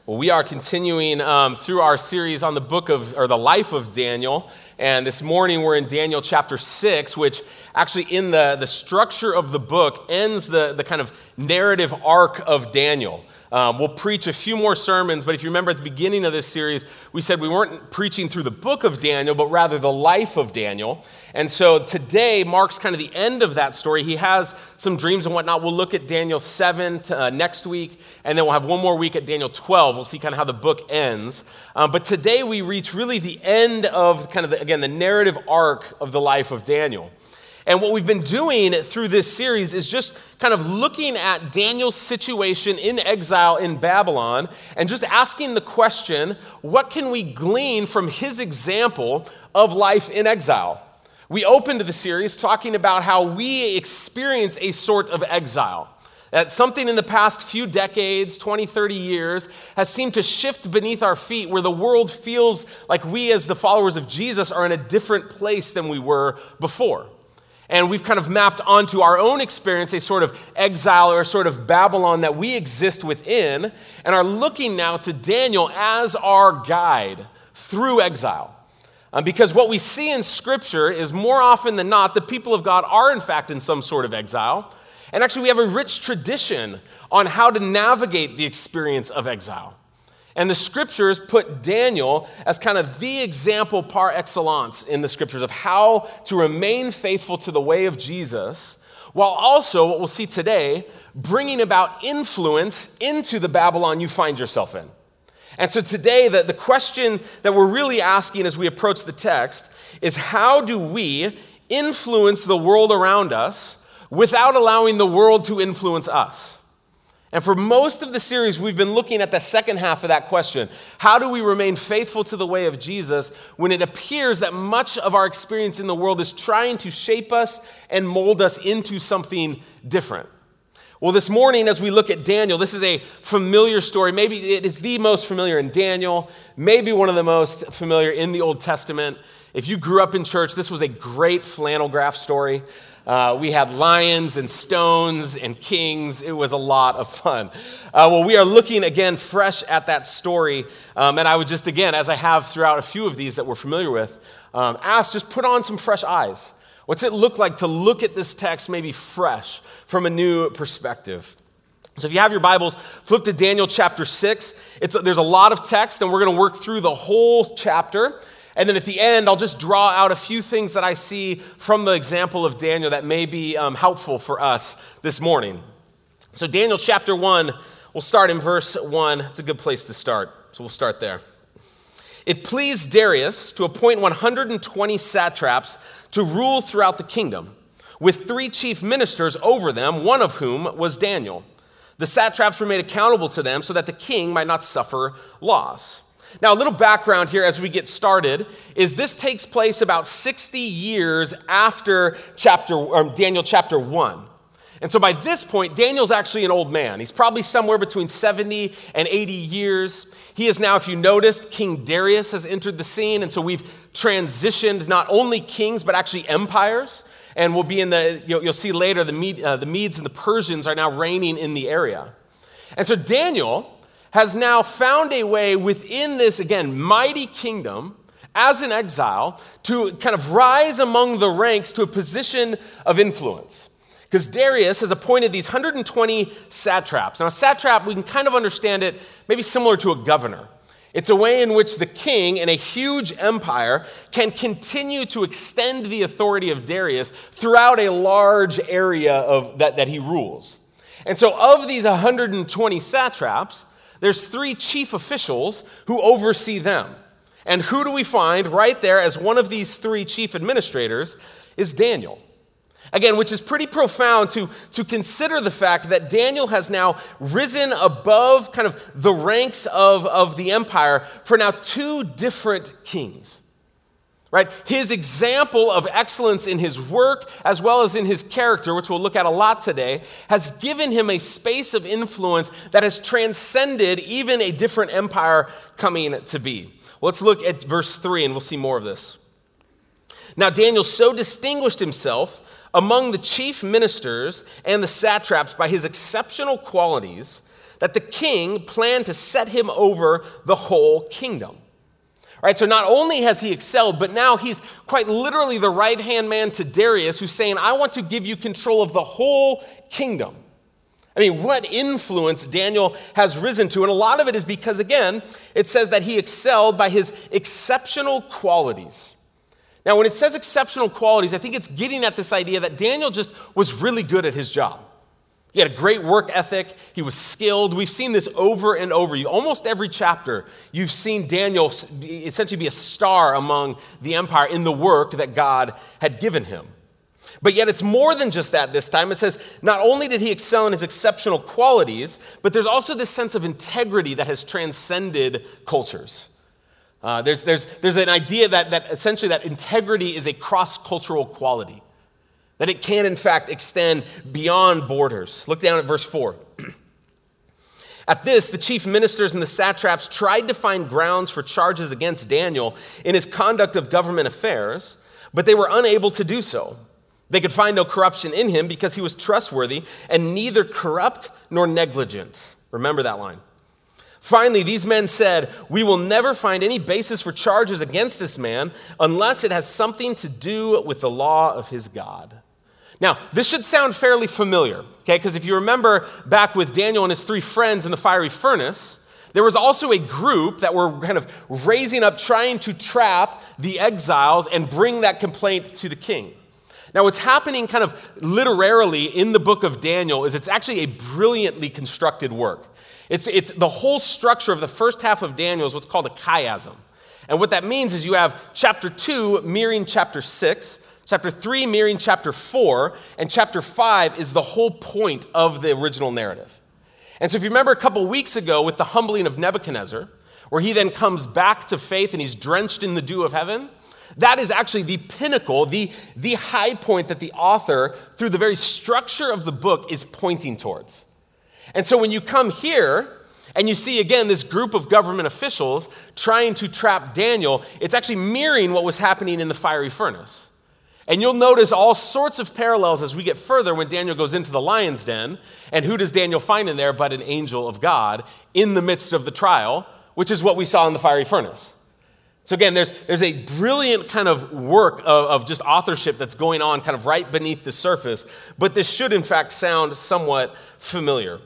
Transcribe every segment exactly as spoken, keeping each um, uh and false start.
Well, we are continuing um, through our series on the book of, or the life of Daniel. And this morning we're in Daniel chapter six, which actually in the, the structure of the book ends the, the kind of narrative arc of Daniel. Um, we'll preach a few more sermons, but if you remember at the beginning of this series, we said we weren't preaching through the book of Daniel, but rather the life of Daniel. And so today marks kind of the end of that story. He has some dreams and whatnot. We'll look at Daniel seven to, uh, next week, and then we'll have one more week at Daniel twelve. We'll see kind of how the book ends. Um, but today we reach really the end of kind of, the, again, the narrative arc of the life of Daniel. And what we've been doing through this series is just kind of looking at Daniel's situation in exile in Babylon and just asking the question, what can we glean from his example of life in exile? We opened the series talking about how we experience a sort of exile. That something in the past few decades, twenty, thirty years, has seemed to shift beneath our feet where the world feels like we as the followers of Jesus are in a different place than we were before. And we've kind of mapped onto our own experience a sort of exile or a sort of Babylon that we exist within and are looking now to Daniel as our guide through exile. Um, because what we see in Scripture is more often than not, the people of God are in fact in some sort of exile. And actually we have a rich tradition on how to navigate the experience of exile. And the Scriptures put Daniel as kind of the example par excellence in the Scriptures of how to remain faithful to the way of Jesus, while also, what we'll see today, bringing about influence into the Babylon you find yourself in. And so today, the, the question that we're really asking as we approach the text is how do we influence the world around us without allowing the world to influence us? And for most of the series, we've been looking at the second half of that question. How do we remain faithful to the way of Jesus when it appears that much of our experience in the world is trying to shape us and mold us into something different? Well, this morning, as we look at Daniel, this is a familiar story. Maybe it's the most familiar in Daniel, maybe one of the most familiar in the Old Testament. If you grew up in church, this was a great flannel graph story. Uh, we had lions and stones and kings. It was a lot of fun. Uh, well, we are looking again fresh at that story. Um, and I would just, again, as I have throughout a few of these that we're familiar with, um, ask, just put on some fresh eyes. What's it look like to look at this text maybe fresh from a new perspective? So if you have your Bibles, flip to Daniel chapter six. It's, there's a lot of text, and we're going to work through the whole chapter. And then at the end, I'll just draw out a few things that I see from the example of Daniel that may be um, helpful for us this morning. So Daniel chapter one, we'll start in verse one. It's a good place to start, so we'll start there. It pleased Darius to appoint one hundred twenty satraps to rule throughout the kingdom, with three chief ministers over them, one of whom was Daniel. The satraps were made accountable to them so that the king might not suffer loss. Now, a little background here as we get started is this takes place about sixty years after chapter or Daniel chapter one. And so by this point, Daniel's actually an old man. He's probably somewhere between seventy and eighty years. He is now, if you noticed, King Darius has entered the scene. And so we've transitioned not only kings, but actually empires. And we'll be in the, you'll, you'll see later, the, Med, uh, the Medes and the Persians are now reigning in the area. And so Daniel has now found a way within this, again, mighty kingdom as an exile to kind of rise among the ranks to a position of influence. Because Darius has appointed these one hundred twenty satraps. Now, a satrap, we can kind of understand it maybe similar to a governor. It's a way in which the king in a huge empire can continue to extend the authority of Darius throughout a large area of that, that he rules. And so of these one hundred twenty satraps, there's three chief officials who oversee them. And who do we find right there as one of these three chief administrators is Daniel. Again, which is pretty profound to, to consider the fact that Daniel has now risen above kind of the ranks of, of the empire for now two different kings. Right? His example of excellence in his work as well as in his character, which we'll look at a lot today, has given him a space of influence that has transcended even a different empire coming to be. Well, let's look at verse three and we'll see more of this. Now Daniel so distinguished himself among the chief ministers and the satraps by his exceptional qualities that the king planned to set him over the whole kingdom. All right, so not only has he excelled, but now he's quite literally the right-hand man to Darius, who's saying, I want to give you control of the whole kingdom. I mean, what influence Daniel has risen to, and a lot of it is because, again, it says that he excelled by his exceptional qualities. Now, when it says exceptional qualities, I think it's getting at this idea that Daniel just was really good at his job. He had a great work ethic. He was skilled. We've seen this over and over. Almost every chapter, you've seen Daniel essentially be a star among the empire in the work that God had given him. But yet it's more than just that this time. It says not only did he excel in his exceptional qualities, but there's also this sense of integrity that has transcended cultures. Uh, there's, there's, there's an idea that, that essentially that integrity is a cross-cultural quality, that it can in fact extend beyond borders. Look down at verse four. At this, the chief ministers and the satraps tried to find grounds for charges against Daniel in his conduct of government affairs, but they were unable to do so. They could find no corruption in him because he was trustworthy and neither corrupt nor negligent. Remember that line. Finally, these men said, we will never find any basis for charges against this man unless it has something to do with the law of his God. Now, this should sound fairly familiar, okay? Because if you remember back with Daniel and his three friends in the fiery furnace, there was also a group that were kind of raising up, trying to trap the exiles and bring that complaint to the king. Now, what's happening kind of literarily in the book of Daniel is it's actually a brilliantly constructed work. It's, it's the whole structure of the first half of Daniel is what's called a chiasm. And what that means is you have chapter two mirroring chapter six, chapter three mirroring chapter four, and chapter five is the whole point of the original narrative. And so if you remember a couple weeks ago with the humbling of Nebuchadnezzar, where he then comes back to faith and he's drenched in the dew of heaven, that is actually the pinnacle, the, the high point that the author, through the very structure of the book, is pointing towards. And so when you come here and you see, again, this group of government officials trying to trap Daniel, it's actually mirroring what was happening in the fiery furnace. And you'll notice all sorts of parallels as we get further when Daniel goes into the lion's den. And who does Daniel find in there but an angel of God in the midst of the trial, which is what we saw in the fiery furnace. So again, there's, there's a brilliant kind of work of, of just authorship that's going on kind of right beneath the surface, but this should in fact sound somewhat familiar.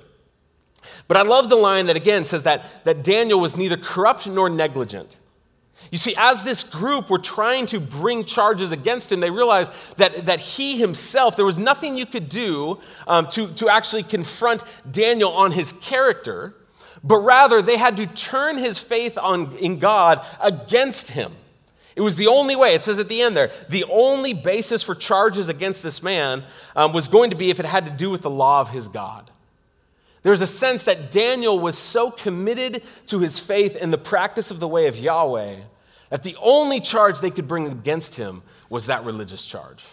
But I love the line that again says that, that Daniel was neither corrupt nor negligent. You see, as this group were trying to bring charges against him, they realized that, that he himself, there was nothing you could do um, to, to actually confront Daniel on his character, but rather they had to turn his faith on, in God against him. It was the only way. It says at the end there, the only basis for charges against this man um, was going to be if it had to do with the law of his God. There's a sense that Daniel was so committed to his faith in the practice of the way of Yahweh that the only charge they could bring against him was that religious charge.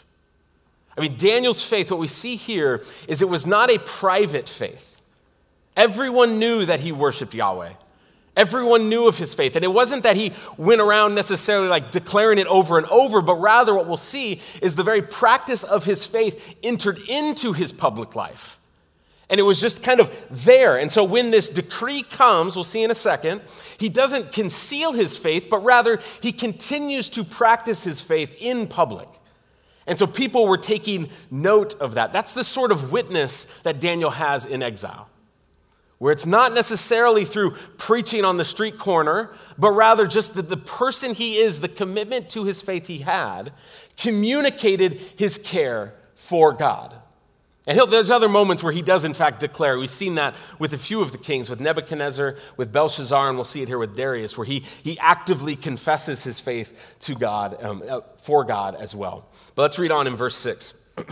I mean, Daniel's faith, what we see here is it was not a private faith. Everyone knew that he worshiped Yahweh. Everyone knew of his faith. And it wasn't that he went around necessarily like declaring it over and over, but rather what we'll see is the very practice of his faith entered into his public life. And it was just kind of there. And so when this decree comes, we'll see in a second, he doesn't conceal his faith, but rather he continues to practice his faith in public. And so people were taking note of that. That's the sort of witness that Daniel has in exile, where it's not necessarily through preaching on the street corner, but rather just that the person he is, the commitment to his faith he had, communicated his care for God. And he'll, there's other moments where he does, in fact, declare. We've seen that with a few of the kings, with Nebuchadnezzar, with Belshazzar, and we'll see it here with Darius, where he, he actively confesses his faith to God, um, uh, for God as well. But let's read on in verse six.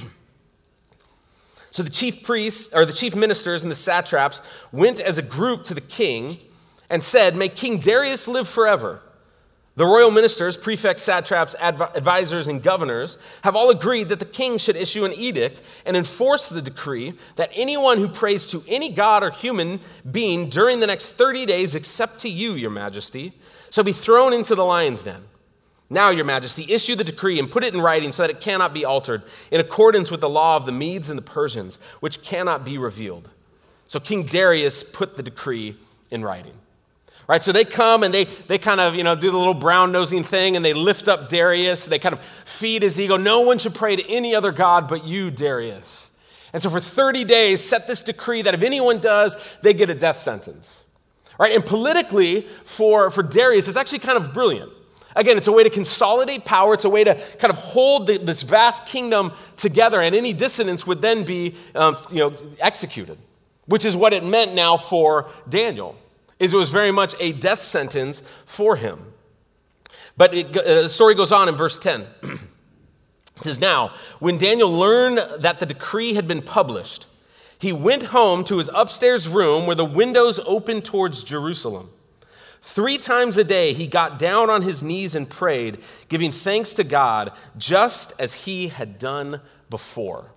So the chief priests, or the chief ministers and the satraps went as a group to the king and said, "May King Darius live forever." The royal ministers, prefects, satraps, adv- advisors, and governors have all agreed that the king should issue an edict and enforce the decree that anyone who prays to any god or human being during the next thirty days, except to you, your majesty, shall be thrown into the lion's den. Now, your majesty, issue the decree and put it in writing so that it cannot be altered, in accordance with the law of the Medes and the Persians, which cannot be revealed. So King Darius put the decree in writing. Right, so they come and they they kind of, you know, do the little brown-nosing thing, and they lift up Darius. They kind of feed his ego. No one should pray to any other god but you, Darius. And so for thirty days, set this decree that if anyone does, they get a death sentence. Right, and politically, for, for Darius, it's actually kind of brilliant. Again, it's a way to consolidate power. It's a way to kind of hold the, this vast kingdom together, and any dissonance would then be, um, you know, executed, which is what it meant now for Daniel. Is it was very much a death sentence for him. But it, uh, the story goes on in verse ten. It says, now, when Daniel learned that the decree had been published, he went home to his upstairs room where the windows opened towards Jerusalem. Three times a day he got down on his knees and prayed, giving thanks to God, just as he had done before.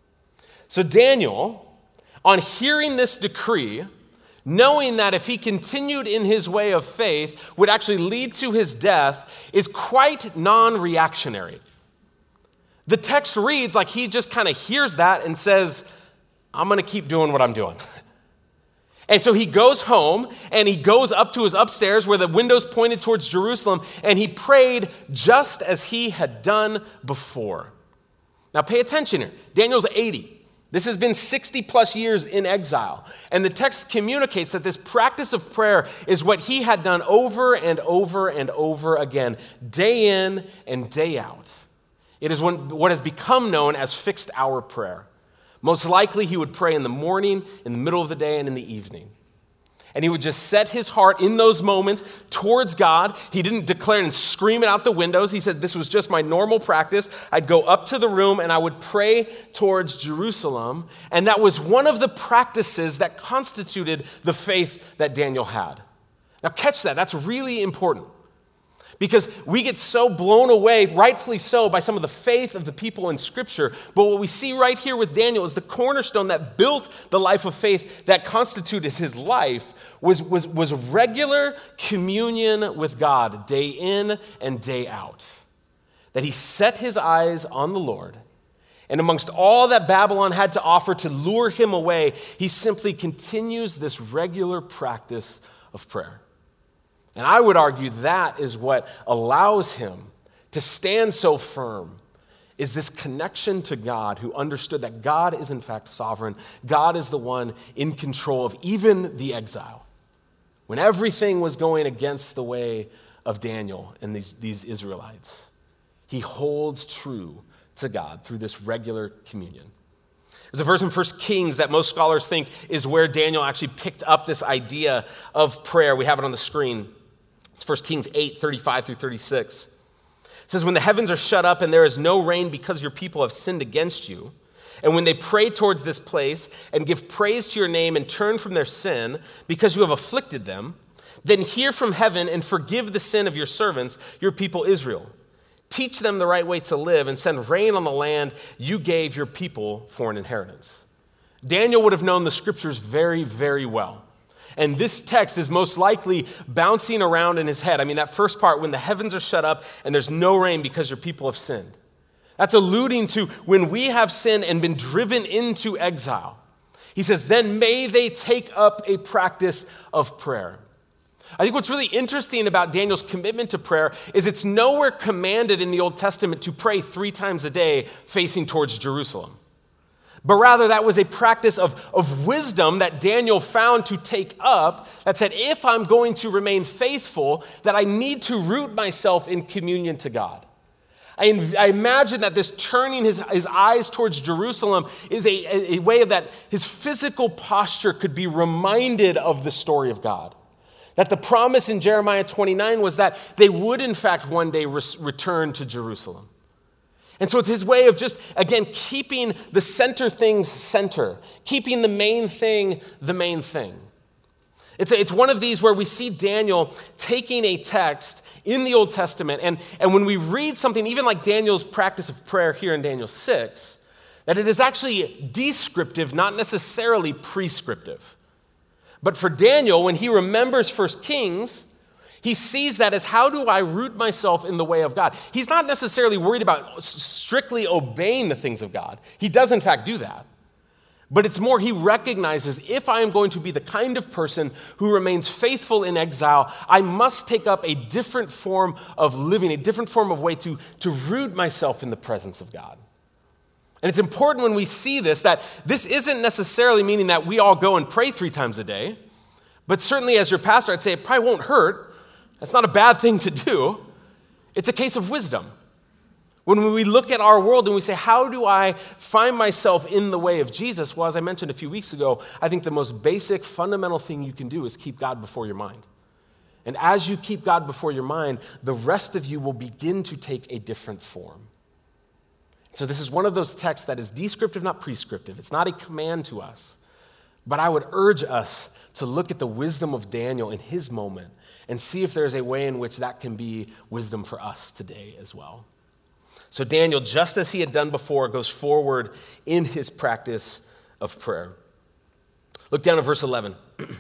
So Daniel, on hearing this decree, knowing that if he continued in his way of faith would actually lead to his death, is quite non-reactionary. The text reads like he just kind of hears that and says, I'm going to keep doing what I'm doing. And so he goes home and he goes up to his upstairs where the windows pointed towards Jerusalem, and he prayed just as he had done before. Now pay attention here. Daniel's eighty. This has been sixty plus years in exile. And the text communicates that this practice of prayer is what he had done over and over and over again, day in and day out. It is what has become known as fixed hour prayer. Most likely he would pray in the morning, in the middle of the day, and in the evening. And he would just set his heart in those moments towards God. He didn't declare and scream it out the windows. He said, this was just my normal practice. I'd go up to the room and I would pray towards Jerusalem. And that was one of the practices that constituted the faith that Daniel had. Now catch that. That's really important. Because we get so blown away, rightfully so, by some of the faith of the people in Scripture. But what we see right here with Daniel is the cornerstone that built the life of faith that constituted his life was, was, was regular communion with God, day in and day out. That he set his eyes on the Lord. And amongst all that Babylon had to offer to lure him away, he simply continues this regular practice of prayer. And I would argue that is what allows him to stand so firm, is this connection to God, who understood that God is in fact sovereign. God is the one in control of even the exile. When everything was going against the way of Daniel and these, these Israelites, he holds true to God through this regular communion. There's a verse in First Kings that most scholars think is where Daniel actually picked up this idea of prayer. We have it on the screen. It's First Kings eight, thirty-five through thirty-six. It says, when the heavens are shut up and there is no rain because your people have sinned against you, and when they pray towards this place and give praise to your name and turn from their sin because you have afflicted them, then hear from heaven and forgive the sin of your servants, your people Israel. Teach them the right way to live and send rain on the land you gave your people for an inheritance. Daniel would have known the scriptures very, very well. And this text is most likely bouncing around in his head. I mean, that first part, when the heavens are shut up and there's no rain because your people have sinned. That's alluding to when we have sinned and been driven into exile. He says, then may they take up a practice of prayer. I think what's really interesting about Daniel's commitment to prayer is it's nowhere commanded in the Old Testament to pray three times a day facing towards Jerusalem. But rather, that was a practice of, of wisdom that Daniel found to take up that said, if I'm going to remain faithful, that I need to root myself in communion to God. I, I imagine that this turning his, his eyes towards Jerusalem is a, a, a way of that his physical posture could be reminded of the story of God. That the promise in Jeremiah twenty-nine was that they would, in fact, one day re- return to Jerusalem. And so it's his way of just, again, keeping the center things center, keeping the main thing the main thing. It's, a, it's one of these where we see Daniel taking a text in the Old Testament, and, and when we read something, even like Daniel's practice of prayer here in Daniel six, that it is actually descriptive, not necessarily prescriptive. But for Daniel, when he remembers First Kings, he sees that as, how do I root myself in the way of God? He's not necessarily worried about strictly obeying the things of God. He does, in fact, do that. But it's more, he recognizes if I am going to be the kind of person who remains faithful in exile, I must take up a different form of living, a different form of way to, to root myself in the presence of God. And it's important when we see this that this isn't necessarily meaning that we all go and pray three times a day, but certainly as your pastor, I'd say it probably won't hurt. That's not a bad thing to do. It's a case of wisdom. When we look at our world and we say, how do I find myself in the way of Jesus? Well, as I mentioned a few weeks ago, I think the most basic, fundamental thing you can do is keep God before your mind. And as you keep God before your mind, the rest of you will begin to take a different form. So this is one of those texts that is descriptive, not prescriptive. It's not a command to us. But I would urge us to look at the wisdom of Daniel in his moment and see if there's a way in which that can be wisdom for us today as well. So Daniel, just as he had done before, goes forward in his practice of prayer. Look down at verse eleven.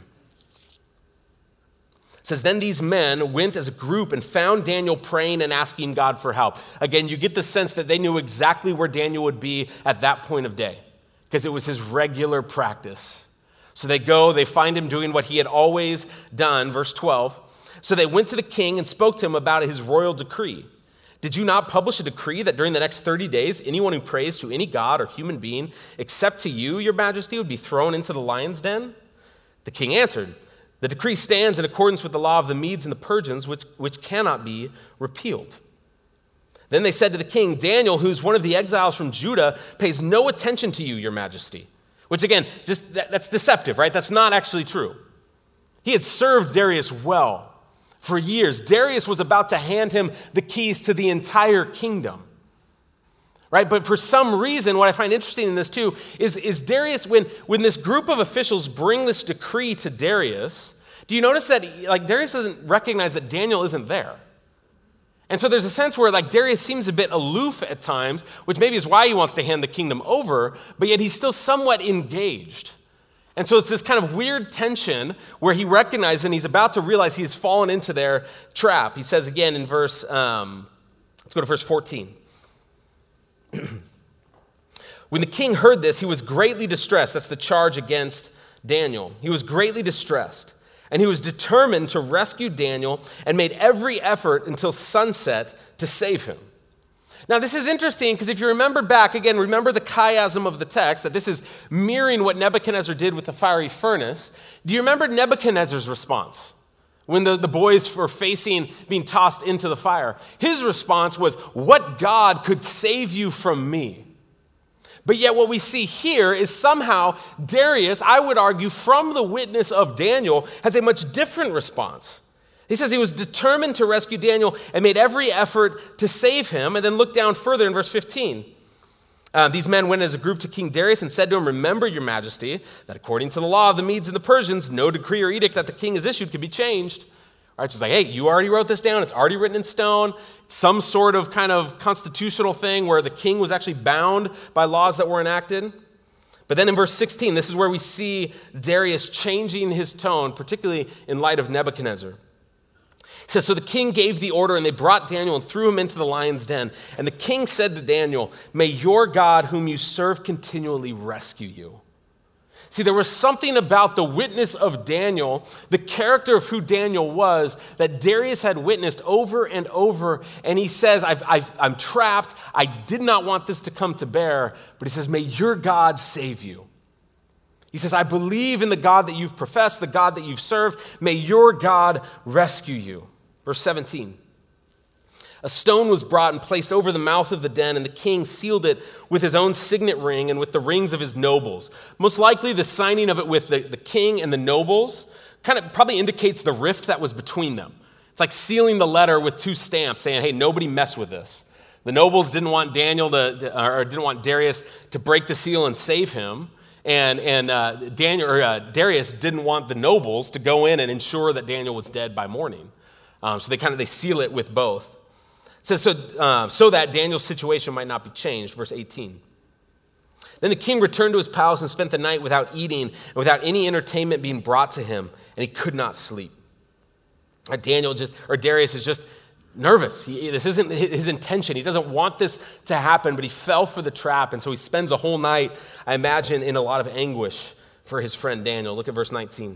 It says, then these men went as a group and found Daniel praying and asking God for help. Again, you get the sense that they knew exactly where Daniel would be at that point of day because it was his regular practice. So they go, they find him doing what he had always done, verse twelve. So they went to the king and spoke to him about his royal decree. Did you not publish a decree that during the next thirty days, anyone who prays to any god or human being except to you, your majesty, would be thrown into the lion's den? The king answered, the decree stands in accordance with the law of the Medes and the Persians, which, which cannot be repealed. Then they said to the king, Daniel, who's one of the exiles from Judah, pays no attention to you, your majesty. Which again, just that, that's deceptive, right? That's not actually true. He had served Darius well for years. Darius was about to hand him the keys to the entire kingdom. Right? But for some reason, what I find interesting in this too is, is Darius, when, when this group of officials bring this decree to Darius, do you notice that like Darius doesn't recognize that Daniel isn't there? And so there's a sense where like Darius seems a bit aloof at times, which maybe is why he wants to hand the kingdom over, but yet he's still somewhat engaged. And so it's this kind of weird tension where he recognizes and he's about to realize he's fallen into their trap. He says again in verse, um, let's go to verse fourteen. When the king heard this, he was greatly distressed. That's the charge against Daniel. He was greatly distressed, and he was determined to rescue Daniel and made every effort until sunset to save him. Now, this is interesting because if you remember back, again, remember the chiasm of the text, that this is mirroring what Nebuchadnezzar did with the fiery furnace. Do you remember Nebuchadnezzar's response? When the, the boys were facing being tossed into the fire, his response was, what God could save you from me? But yet what we see here is somehow Darius, I would argue, from the witness of Daniel, has a much different response. He says he was determined to rescue Daniel and made every effort to save him. And then look down further in verse fifteen. Uh, these men went as a group to King Darius and said to him, remember, your majesty, that according to the law of the Medes and the Persians, no decree or edict that the king has issued can be changed. All right, she's like, hey, you already wrote this down. It's already written in stone. It's some sort of kind of constitutional thing where the king was actually bound by laws that were enacted. But then in verse sixteen, this is where we see Darius changing his tone, particularly in light of Nebuchadnezzar. It says, so the king gave the order, and they brought Daniel and threw him into the lion's den. And the king said to Daniel, may your God, whom you serve continually, rescue you. See, there was something about the witness of Daniel, the character of who Daniel was, that Darius had witnessed over and over. And he says, I've, I've, I'm trapped. I did not want this to come to bear. But he says, may your God save you. He says, I believe in the God that you've professed, the God that you've served. May your God rescue you. Verse seventeen, a stone was brought and placed over the mouth of the den, and the king sealed it with his own signet ring and with the rings of his nobles. Most likely the signing of it with the, the king and the nobles kind of probably indicates the rift that was between them. It's like sealing the letter with two stamps saying, hey, nobody mess with this. The nobles didn't want Daniel to, or didn't want Darius to break the seal and save him. And, and uh, Daniel, or, uh, Darius didn't want the nobles to go in and ensure that Daniel was dead by morning. Um, so they kind of, they seal it with both. It says, so, uh, so that Daniel's situation might not be changed. Verse eighteen. Then the king returned to his palace and spent the night without eating and without any entertainment being brought to him, and he could not sleep. Or Daniel just, or Darius is just nervous. He, this isn't his intention. He doesn't want this to happen, but he fell for the trap. And so he spends a whole night, I imagine, in a lot of anguish for his friend Daniel. Look at verse nineteen.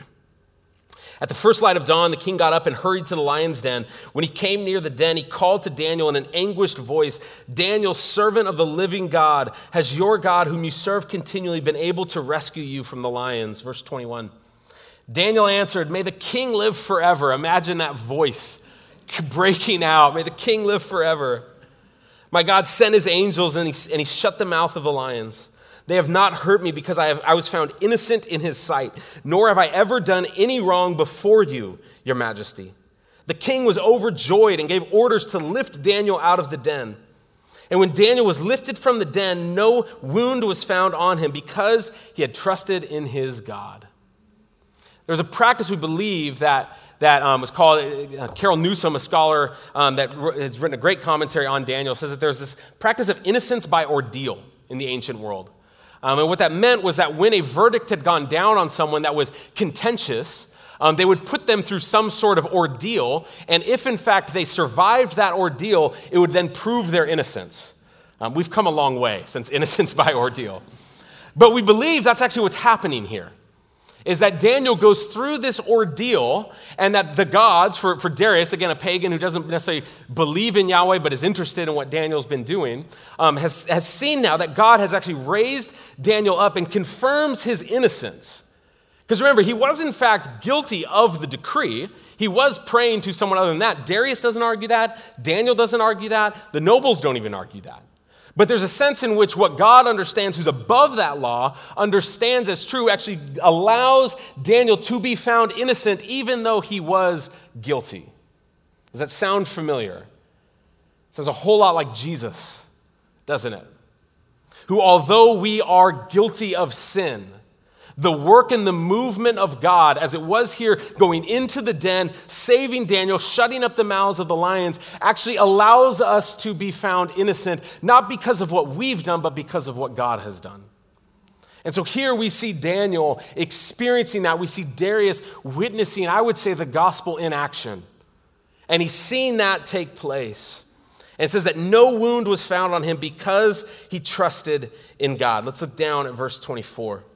At the first light of dawn, the king got up and hurried to the lion's den. When he came near the den, he called to Daniel in an anguished voice, "Daniel, servant of the living God, has your God, whom you serve continually, been able to rescue you from the lions?" Verse twenty-one. Daniel answered, "May the king live forever." Imagine that voice breaking out. "May the king live forever. My God sent his angels and he, and he shut the mouth of the lions. They have not hurt me because I, have, I was found innocent in his sight, nor have I ever done any wrong before you, your majesty." The king was overjoyed and gave orders to lift Daniel out of the den. And when Daniel was lifted from the den, no wound was found on him because he had trusted in his God. There's a practice we believe that that um, was called, uh, Carol Newsom, a scholar um, that has written a great commentary on Daniel, says that there's this practice of innocence by ordeal in the ancient world. Um, and what that meant was that when a verdict had gone down on someone that was contentious, um, they would put them through some sort of ordeal, and if in fact they survived that ordeal, it would then prove their innocence. Um, we've come a long way since innocence by ordeal. But we believe that's actually what's happening here, is that Daniel goes through this ordeal and that the gods, for, for Darius, again, a pagan who doesn't necessarily believe in Yahweh but is interested in what Daniel's been doing, um, has, has seen now that God has actually raised Daniel up and confirms his innocence. Because remember, he was in fact guilty of the decree. He was praying to someone other than that. Darius doesn't argue that. Daniel doesn't argue that. The nobles don't even argue that. But there's a sense in which what God understands, who's above that law, understands as true, actually allows Daniel to be found innocent even though he was guilty. Does that sound familiar? It sounds a whole lot like Jesus, doesn't it? Who, although we are guilty of sin, the work and the movement of God, as it was here, going into the den, saving Daniel, shutting up the mouths of the lions, actually allows us to be found innocent, not because of what we've done, but because of what God has done. And so here we see Daniel experiencing that. We see Darius witnessing, I would say, the gospel in action. And he's seen that take place. And it says that no wound was found on him because he trusted in God. Let's look down at verse twenty-four.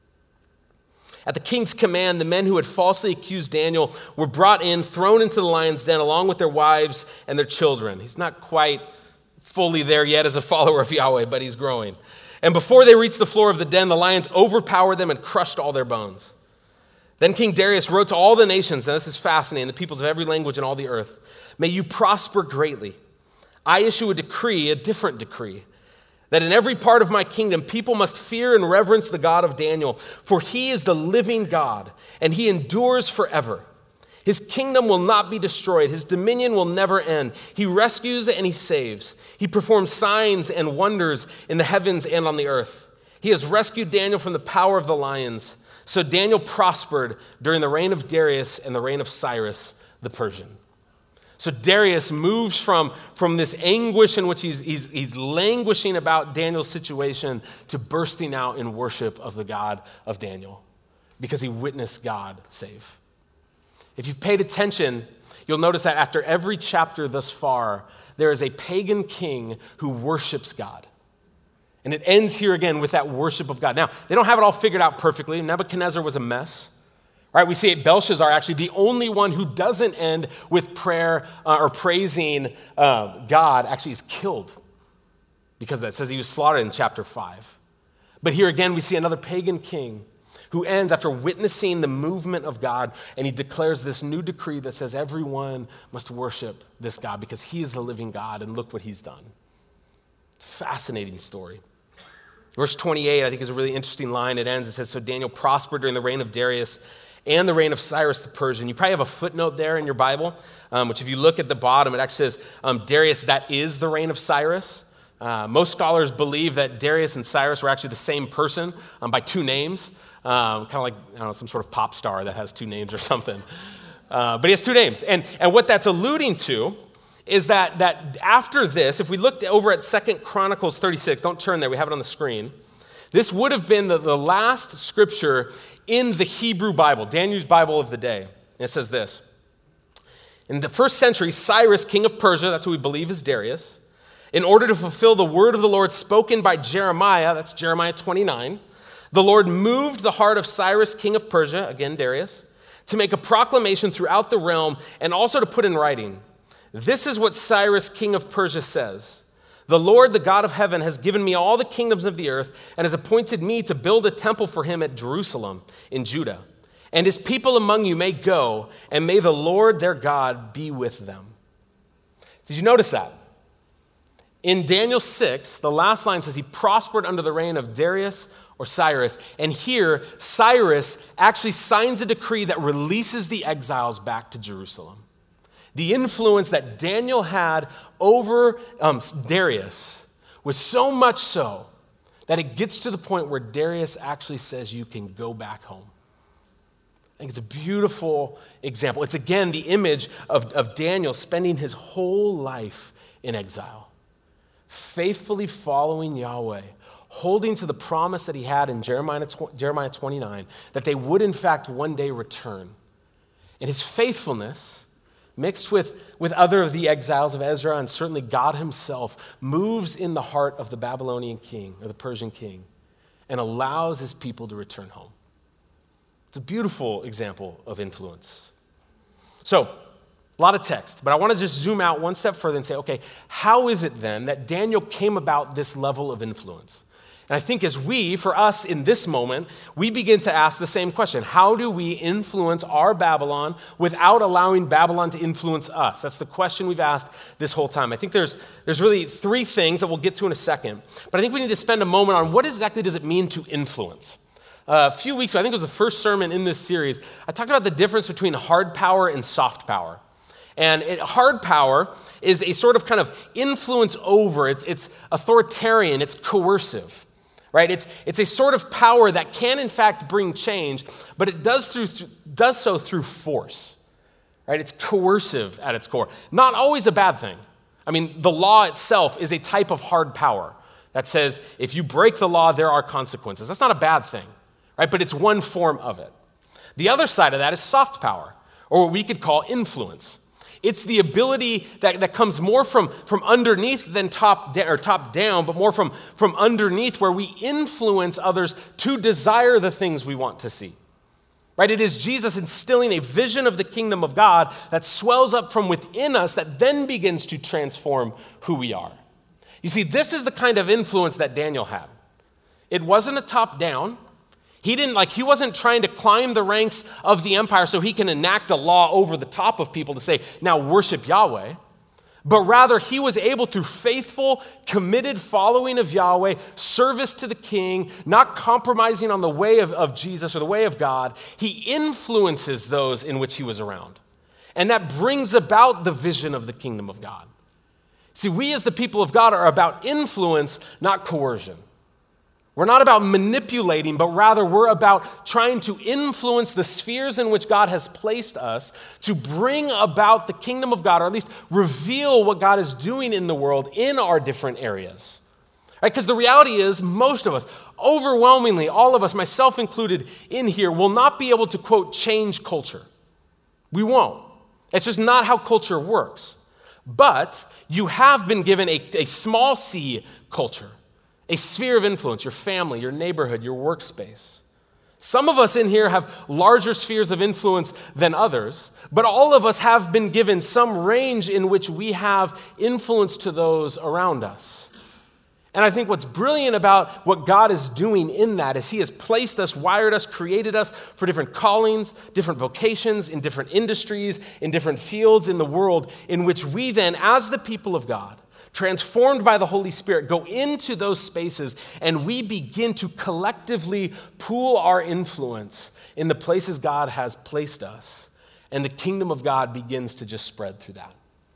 At the king's command, the men who had falsely accused Daniel were brought in, thrown into the lion's den, along with their wives and their children. He's not quite fully there yet as a follower of Yahweh, but he's growing. And before they reached the floor of the den, the lions overpowered them and crushed all their bones. Then King Darius wrote to all the nations, and this is fascinating, the peoples of every language in all the earth, "May you prosper greatly. I issue a decree, a different decree, that in every part of my kingdom, people must fear and reverence the God of Daniel, for he is the living God, and he endures forever. His kingdom will not be destroyed. His dominion will never end. He rescues and he saves. He performs signs and wonders in the heavens and on the earth. He has rescued Daniel from the power of the lions." So Daniel prospered during the reign of Darius and the reign of Cyrus the Persian. So Darius moves from, from this anguish in which he's, he's, he's languishing about Daniel's situation to bursting out in worship of the God of Daniel because he witnessed God save. If you've paid attention, you'll notice that after every chapter thus far, there is a pagan king who worships God. And it ends here again with that worship of God. Now, they don't have it all figured out perfectly. Nebuchadnezzar was a mess. Right, we see Belshazzar, actually the only one who doesn't end with prayer uh, or praising uh, God, actually is killed because that says he was slaughtered in chapter five. But here again, we see another pagan king who ends after witnessing the movement of God, and he declares this new decree that says everyone must worship this God because he is the living God, and look what he's done. It's a fascinating story. Verse twenty-eight, I think, is a really interesting line. It ends, it says, "So Daniel prospered during the reign of Darius and the reign of Cyrus the Persian." You probably have a footnote there in your Bible, um, which if you look at the bottom, it actually says um, Darius, that is the reign of Cyrus. Uh, most scholars believe that Darius and Cyrus were actually the same person um, by two names, um, kind of like, I don't know, some sort of pop star that has two names or something. Uh, but he has two names. And, and what that's alluding to is that, that after this, if we look over at Second Chronicles thirty-six, don't turn there, we have it on the screen. This would have been the, the last scripture in the Hebrew Bible, Daniel's Bible of the day. And it says this: In the first century, Cyrus, king of Persia, that's who we believe is Darius, in order to fulfill the word of the Lord spoken by Jeremiah, that's Jeremiah twenty-nine, the Lord moved the heart of Cyrus, king of Persia, again Darius, to make a proclamation throughout the realm and also to put in writing. This is what Cyrus, king of Persia, says. The Lord, the God of heaven, has given me all the kingdoms of the earth and has appointed me to build a temple for him at Jerusalem in Judah. And his people among you may go, and may the Lord their God be with them. Did you notice that? In Daniel six, the last line says he prospered under the reign of Darius or Cyrus. And here, Cyrus actually signs a decree that releases the exiles back to Jerusalem. The influence that Daniel had over um, Darius was so much so that it gets to the point where Darius actually says you can go back home. I think it's a beautiful example. It's again the image of, of Daniel spending his whole life in exile, faithfully following Yahweh, holding to the promise that he had in Jeremiah, Jeremiah twenty-nine, that they would in fact one day return. And his faithfulness, mixed with, with other of the exiles of Ezra and certainly God himself, moves in the heart of the Babylonian king or the Persian king and allows his people to return home. It's a beautiful example of influence. So, a lot of text, but I want to just zoom out one step further and say, okay, how is it then that Daniel came about this level of influence? And I think as we, for us in this moment, we begin to ask the same question. How do we influence our Babylon without allowing Babylon to influence us? That's the question we've asked this whole time. I think there's, there's really three things that we'll get to in a second, but I think we need to spend a moment on what exactly does it mean to influence? Uh, a few weeks ago, I think it was the first sermon in this series, I talked about the difference between hard power and soft power. And it, hard power is a sort of kind of influence over, it's, it's authoritarian, it's coercive, right? It's, it's a sort of power that can in fact bring change, but it does, through, does so through force, right? It's coercive at its core. Not always a bad thing. I mean, the law itself is a type of hard power that says if you break the law, there are consequences. That's not a bad thing. Right? But it's one form of it. The other side of that is soft power, or what we could call influence. It's the ability that, that comes more from, from underneath than top, da- or top down, but more from, from underneath where we influence others to desire the things we want to see. Right? It is Jesus instilling a vision of the kingdom of God that swells up from within us that then begins to transform who we are. You see, this is the kind of influence that Daniel had. It wasn't a top-down. He didn't like, he wasn't trying to climb the ranks of the empire so he can enact a law over the top of people to say, now worship Yahweh. But rather, he was able through faithful, committed following of Yahweh, service to the king, not compromising on the way of, of Jesus or the way of God. He influences those in which he was around. And that brings about the vision of the kingdom of God. See, we as the people of God are about influence, not coercion. We're not about manipulating, but rather we're about trying to influence the spheres in which God has placed us to bring about the kingdom of God, or at least reveal what God is doing in the world in our different areas. Right? Because the reality is, most of us, overwhelmingly, all of us, myself included in here, will not be able to, quote, change culture. We won't. It's just not how culture works. But you have been given a, a small c culture. A sphere of influence, your family, your neighborhood, your workspace. Some of us in here have larger spheres of influence than others, but all of us have been given some range in which we have influence to those around us. And I think what's brilliant about what God is doing in that is he has placed us, wired us, created us for different callings, different vocations, in different industries, in different fields in the world, in which we then, as the people of God, transformed by the Holy Spirit, go into those spaces and we begin to collectively pool our influence in the places God has placed us. And the kingdom of God begins to just spread through that.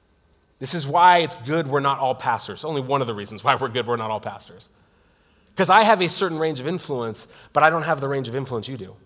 This is why it's good we're not all pastors. Only one of the reasons why we're good we're not all pastors. Because I have a certain range of influence, but I don't have the range of influence you do.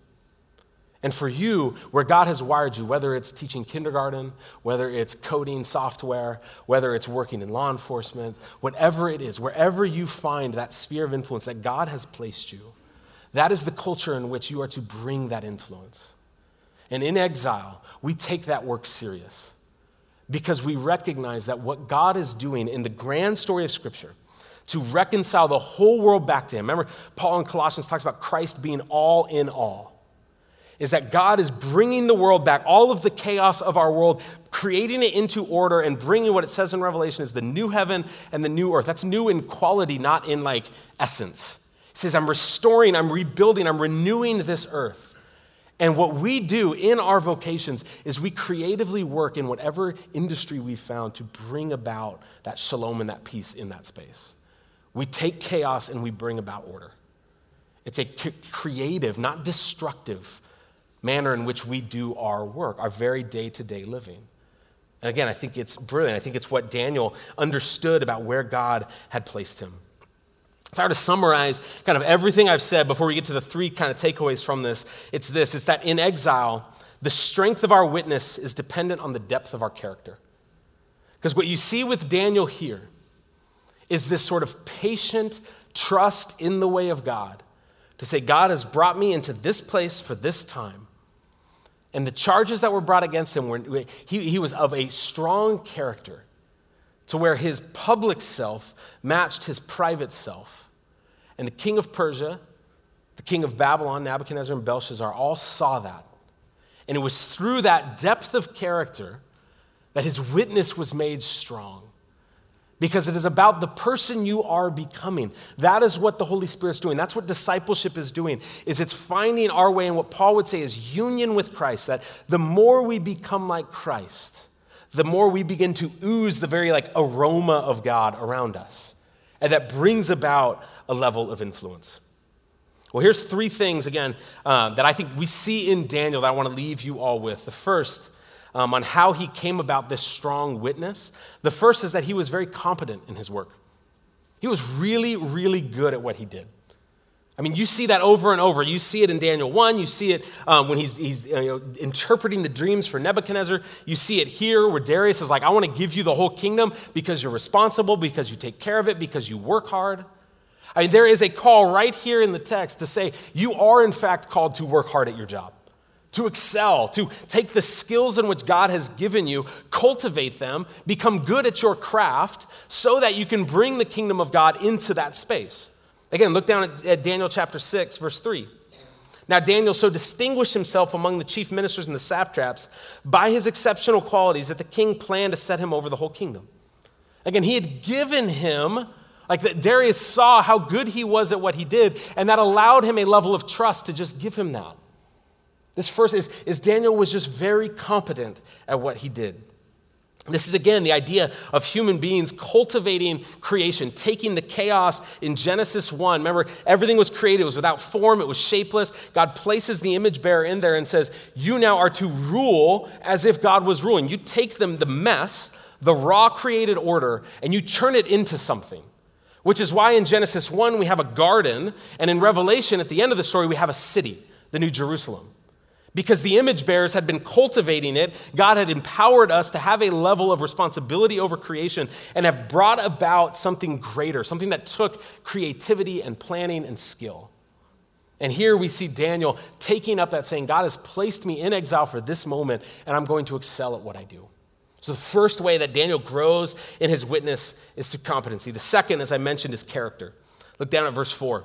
And for you, where God has wired you, whether it's teaching kindergarten, whether it's coding software, whether it's working in law enforcement, whatever it is, wherever you find that sphere of influence that God has placed you, that is the culture in which you are to bring that influence. And in exile, we take that work serious. because we recognize that what God is doing in the grand story of Scripture to reconcile the whole world back to him. Remember, Paul in Colossians talks about Christ being all in all. Is that God is bringing the world back, all of the chaos of our world, creating it into order and bringing what it says in Revelation is the new heaven and the new earth. That's new in quality, not in like essence. He says, I'm restoring, I'm rebuilding, I'm renewing this earth. And what we do in our vocations is we creatively work in whatever industry we found to bring about that shalom and that peace in that space. We take chaos and we bring about order. It's a c- creative, not destructive manner in which we do our work, our very day-to-day living. And again, I think it's brilliant. I think it's what Daniel understood about where God had placed him. If I were to summarize kind of everything I've said before we get to the three kind of takeaways from this, it's this, it's that in exile, the strength of our witness is dependent on the depth of our character. Because what you see with Daniel here is this sort of patient trust in the way of God to say, God has brought me into this place for this time. And the charges that were brought against him, were he, he was of a strong character to where his public self matched his private self. And the king of Persia, the king of Babylon, Nebuchadnezzar, and Belshazzar all saw that. And it was through that depth of character that his witness was made strong. Because it is about the person you are becoming. That is what the Holy Spirit's doing. That's what discipleship is doing, is it's finding our way in what Paul would say is union with Christ, that the more we become like Christ, the more we begin to ooze the very like aroma of God around us. And that brings about a level of influence. Well, here's three things, again, uh, that I think we see in Daniel that I want to leave you all with. The first, Um, on how he came about this strong witness. The first is that he was very competent in his work. He was really, really good at what he did. I mean, you see that over and over. You see it in Daniel one. You see it um, when he's, he's you know, interpreting the dreams for Nebuchadnezzar. You see it here where Darius is like, I want to give you the whole kingdom because you're responsible, because you take care of it, because you work hard. I mean, there is a call right here in the text to say you are, in fact, called to work hard at your job. To excel, to take the skills in which God has given you, cultivate them, become good at your craft so that you can bring the kingdom of God into that space. Again, look down at, at Daniel chapter six, verse three. Now Daniel so distinguished himself among the chief ministers and the satraps by his exceptional qualities that the king planned to set him over the whole kingdom. Again, he had given him, like that Darius saw how good he was at what he did, and that allowed him a level of trust to just give him that. This first is, is Daniel was just very competent at what he did. This is, again, the idea of human beings cultivating creation, taking the chaos in Genesis one. Remember, everything was created. It was without form. It was shapeless. God places the image bearer in there and says, you now are to rule as if God was ruling. You take them, the mess, the raw created order, and you turn it into something. Which is why in Genesis one we have a garden, and in Revelation, at the end of the story, we have a city, the New Jerusalem. Because the image bearers had been cultivating it, God had empowered us to have a level of responsibility over creation and have brought about something greater, something that took creativity and planning and skill. And here we see Daniel taking up that saying, God has placed me in exile for this moment, and I'm going to excel at what I do. So the first way that Daniel grows in his witness is through competency. The second, as I mentioned, is character. Look down at verse four.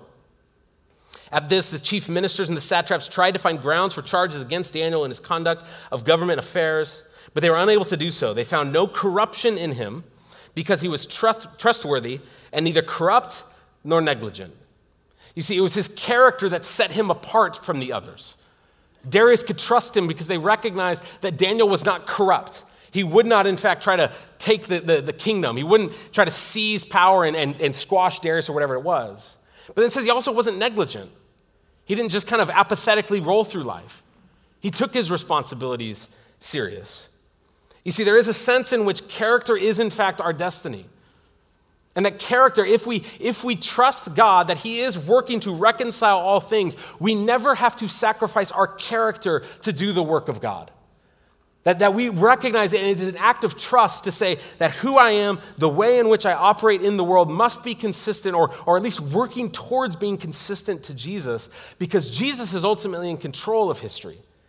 At this, the chief ministers and the satraps tried to find grounds for charges against Daniel in his conduct of government affairs, but they were unable to do so. They found no corruption in him because he was trust- trustworthy and neither corrupt nor negligent. You see, it was his character that set him apart from the others. Darius could trust him because they recognized that Daniel was not corrupt. He would not, in fact, try to take the, the, the kingdom. He wouldn't try to seize power and, and, and squash Darius or whatever it was. But then it says he also wasn't negligent. He didn't just kind of apathetically roll through life. He took his responsibilities serious. You see, there is a sense in which character is, in fact, our destiny. And that character, if we, if we trust God that he is working to reconcile all things, we never have to sacrifice our character to do the work of God. That, that we recognize it, and it is an act of trust to say that who I am, the way in which I operate in the world must be consistent, or, or at least working towards being consistent to Jesus, because Jesus is ultimately in control of history.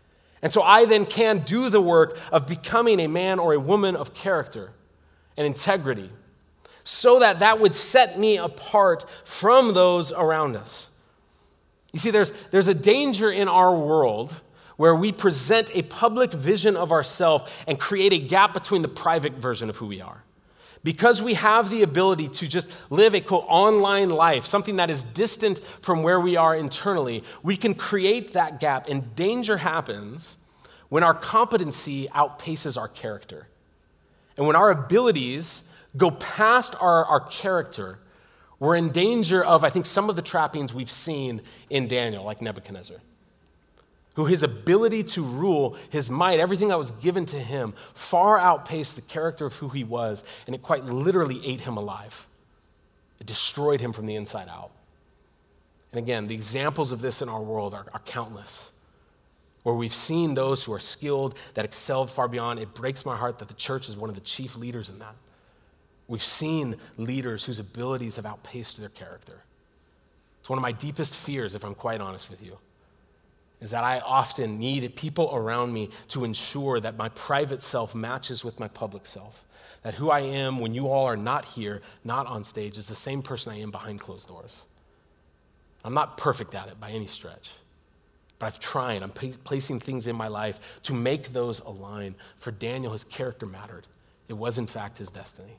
And so I then can do the work of becoming a man or a woman of character and integrity so that that would set me apart from those around us. You see, there's, there's a danger in our world where we present a public vision of ourselves and create a gap between the private version of who we are. Because we have the ability to just live a, quote, online life, something that is distant from where we are internally, we can create that gap, and danger happens when our competency outpaces our character. And when our abilities go past our, our character, we're in danger of, I think, some of the trappings we've seen in Daniel, like Nebuchadnezzar, who his ability to rule, his might, everything that was given to him, far outpaced the character of who he was, and it quite literally ate him alive. It destroyed him from the inside out. And again, the examples of this in our world are, are countless, where we've seen those who are skilled, that excelled far beyond. It breaks my heart that the church is one of the chief leaders in that. We've seen leaders whose abilities have outpaced their character. It's one of my deepest fears, if I'm quite honest with you, is that I often need people around me to ensure that my private self matches with my public self. That who I am when you all are not here, not on stage, is the same person I am behind closed doors. I'm not perfect at it by any stretch, but I've tried. I'm p- placing things in my life to make those align. For Daniel, his character mattered. It was, in fact, his destiny.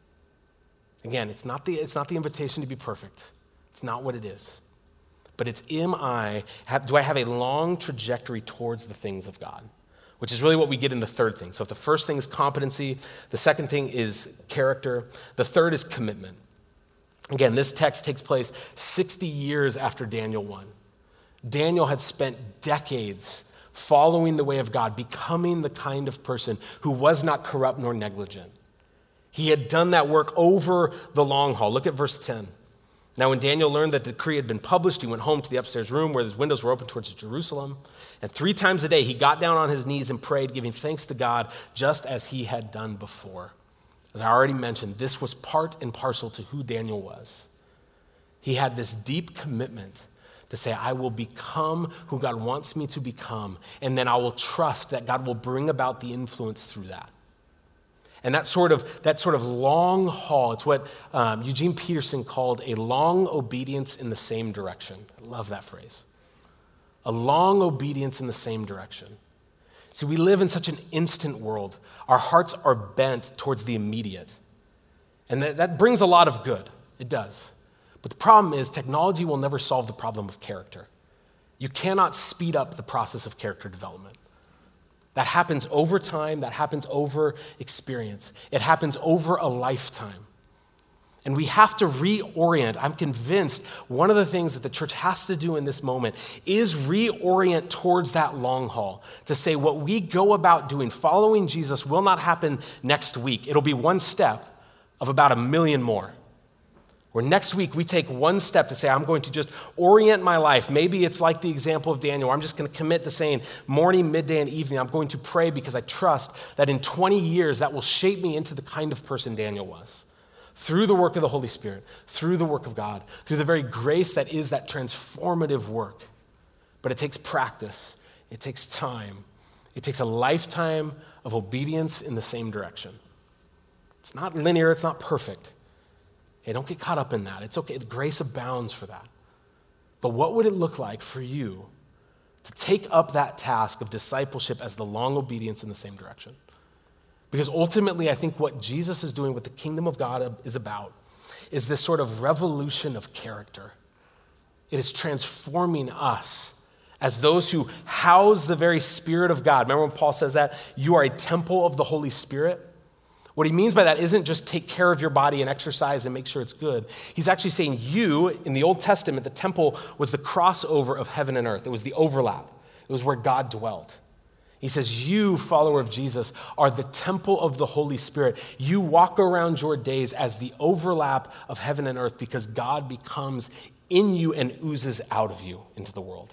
Again, it's not the, it's not the invitation to be perfect. It's not what it is. But it's, am I, have, do I have a long trajectory towards the things of God? Which is really what we get in the third thing. So if the first thing is competency, the second thing is character, the third is commitment. Again, this text takes place sixty years after Daniel one. Daniel had spent decades following the way of God, becoming the kind of person who was not corrupt nor negligent. He had done that work over the long haul. Look at verse ten. Now, when Daniel learned that the decree had been published, he went home to the upstairs room where his windows were open towards Jerusalem. And three times a day, he got down on his knees and prayed, giving thanks to God, just as he had done before. As I already mentioned, this was part and parcel to who Daniel was. He had this deep commitment to say, I will become who God wants me to become, and then I will trust that God will bring about the influence through that. And that sort of that sort of long haul, it's what um, Eugene Peterson called a long obedience in the same direction. I love that phrase. A long obedience in the same direction. See, we live in such an instant world. Our hearts are bent towards the immediate. And that, that brings a lot of good. It does. But the problem is technology will never solve the problem of character. You cannot speed up the process of character development. That happens over time. That happens over experience. It happens over a lifetime. And we have to reorient. I'm convinced one of the things that the church has to do in this moment is reorient towards that long haul, to say what we go about doing, following Jesus, will not happen next week. It'll be one step of about a million more. Where next week we take one step to say, I'm going to just orient my life. Maybe it's like the example of Daniel, where I'm just going to commit to saying morning, midday, and evening, I'm going to pray because I trust that in twenty years that will shape me into the kind of person Daniel was. Through the work of the Holy Spirit, through the work of God, through the very grace that is that transformative work. But it takes practice. It takes time. It takes a lifetime of obedience in the same direction. It's not linear. It's not perfect. Okay, don't get caught up in that. It's okay. The grace abounds for that. But what would it look like for you to take up that task of discipleship as the long obedience in the same direction? Because ultimately, I think what Jesus is doing, what the kingdom of God is about, is this sort of revolution of character. It is transforming us as those who house the very Spirit of God. Remember when Paul says that? You are a temple of the Holy Spirit. What he means by that isn't just take care of your body and exercise and make sure it's good. He's actually saying you, in the Old Testament, the temple was the crossover of heaven and earth. It was the overlap. It was where God dwelt. He says, you, follower of Jesus, are the temple of the Holy Spirit. You walk around your days as the overlap of heaven and earth because God becomes in you and oozes out of you into the world.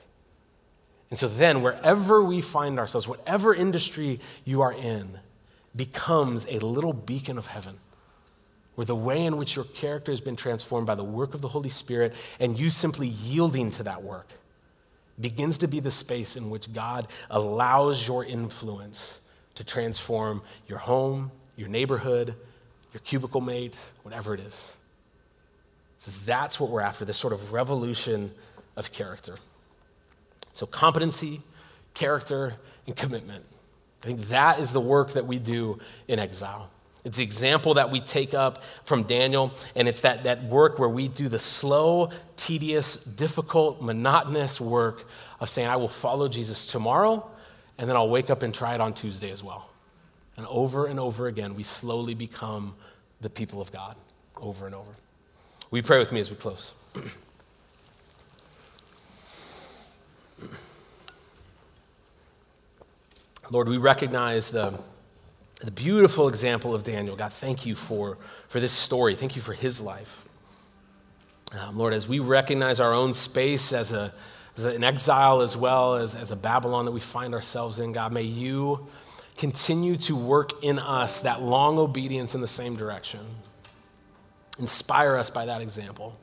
And so then, wherever we find ourselves, whatever industry you are in, becomes a little beacon of heaven, where the way in which your character has been transformed by the work of the Holy Spirit and you simply yielding to that work begins to be the space in which God allows your influence to transform your home, your neighborhood, your cubicle mate, whatever it is. So that's what we're after, this sort of revolution of character. So competency, character, and commitment. I think that is the work that we do in exile. It's the example that we take up from Daniel, and it's that, that work where we do the slow, tedious, difficult, monotonous work of saying, I will follow Jesus tomorrow, and then I'll wake up and try it on Tuesday as well. And over and over again, we slowly become the people of God, over and over. Will you pray with me as we close? Lord, we recognize the The beautiful example of Daniel. God, thank you for, for this story. Thank you for his life. Um, Lord, as we recognize our own space as, a, as an exile as well as, as a Babylon that we find ourselves in, God, may you continue to work in us that long obedience in the same direction. Inspire us by that example.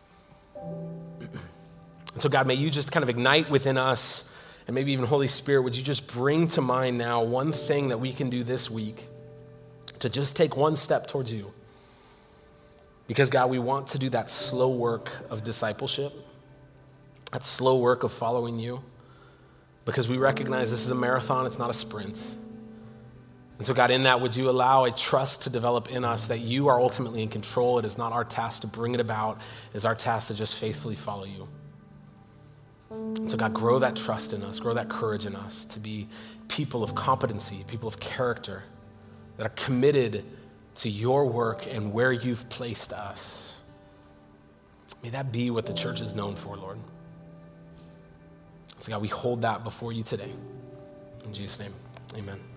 And so, God, may you just kind of ignite within us. And maybe even Holy Spirit, would you just bring to mind now one thing that we can do this week to just take one step towards you? Because God, we want to do that slow work of discipleship, that slow work of following you, because we recognize this is a marathon, it's not a sprint. And so God, in that, would you allow a trust to develop in us that you are ultimately in control? It is not our task to bring it about. It is our task to just faithfully follow you. So God, grow that trust in us, grow that courage in us to be people of competency, people of character that are committed to your work and where you've placed us. May that be what the church is known for, Lord. So God, we hold that before you today. In Jesus' name, amen.